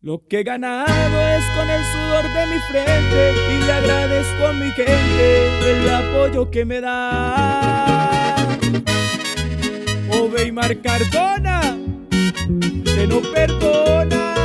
Lo que he ganado es con el sudor de mi frente y le agradezco a mi gente el apoyo que me da. Oveimar Cardona, que no perdona.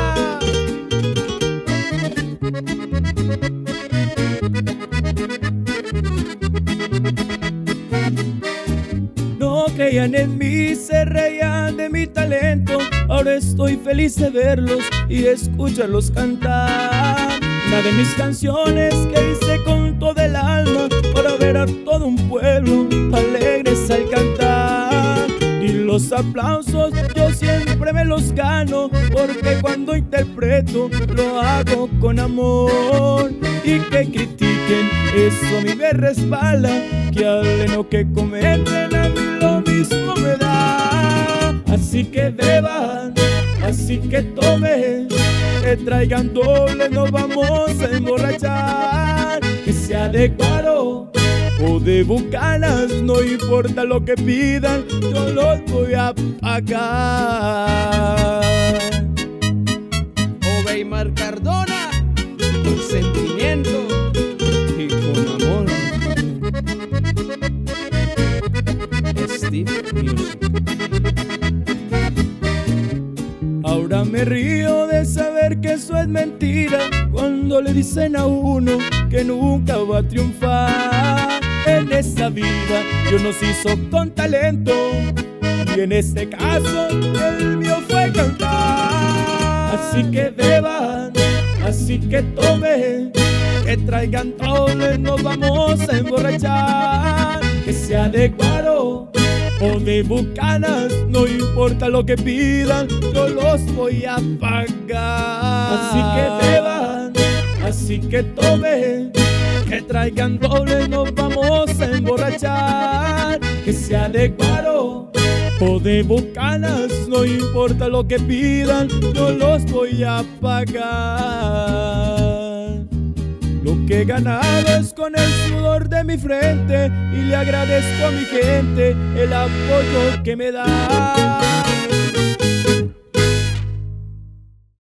No creían en mí, se reían de mi talento. Ahora estoy feliz de verlos y escucharlos cantar. Una de mis canciones que hice con todo el alma para ver a todo un pueblo alegres al cantar. Y los aplausos yo siempre me los gano, porque cuando interpreto lo hago con amor. Y que critiquen, eso a mí me respalda. Que hablen o que comenten, a mí lo mismo me da. Así que beban, así que tomen, que traigan doble, nos vamos a emborrachar. Que sea de Cuaro o de Bucanas, no importa lo que pidan, yo los voy a pagar. Oveimar Cardona, con sentimiento y con amor. Steve Music. Ahora me río de saber que eso es mentira, cuando le dicen a uno que nunca va a triunfar. En esta vida Dios nos hizo con talento, y en este caso el mío fue cantar. Así que beban, así que tomen, que traigan doble, nos vamos a emborrachar. Que sea de Cuaro o de Bucanas, no importa lo que pidan, yo los voy a pagar. Así que beban, así que tomen, que traigan doble, nos vamos a emborrachar. Que sea de Cuaro o de Bucanas, no importa lo que pidan, yo los voy a pagar. Lo que he ganado es con el sudor de mi frente y le agradezco a mi gente el apoyo que me da.